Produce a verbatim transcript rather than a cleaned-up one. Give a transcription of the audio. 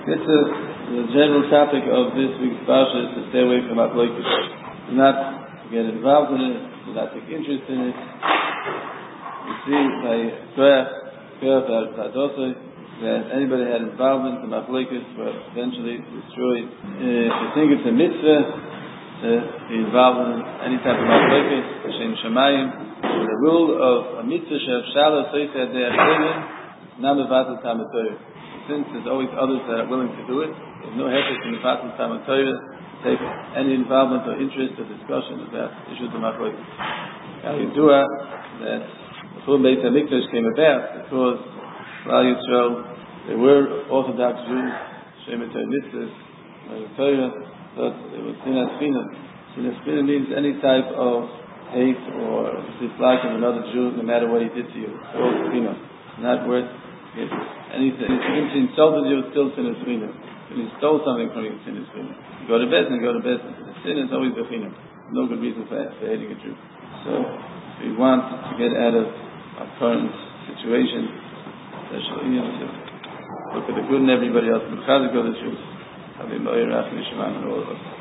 This is the general topic of this week's parsha is to stay away from Machlokes. Do not get involved in it. Do not take interest in it. We see by Koach, Koach Vadosai, that anybody had involvement in Machlokes will eventually destroyed. Uh, if you think it's a mitzvah to be involved in any type of Machlokes, Shem Shamayim, the rule of a mitzvah Shev Shalom Soisei Adei Achrenim, not mevatel Talmud Torah. Since there's always others that are willing to do it, there's no hefek in the Fatul Talmud Torah to take any involvement or interest or discussion about issues of Machlokes. Now you do it that the full Beit HaMikdash came about because Klal Yisrael, they were Orthodox Jews, Shemet Mitzvahs, Torah, but it was Sinas Chinam. Sinas Chinam means any type of hate or dislike of another Jew, no matter what he did to you. It's all Chinam. It's not worth it. Anything. If he insulted you, it's still Sinas Chinam. If he stole something from you, it's Sinas Chinam. You go to bed and go to bed. The sin is always the Chinam. No good reason for, for hating a Jew. So, if we want to get out of our current situation, especially, you know, to look at the good in everybody else, and the Jews, have a Moira, and all of us.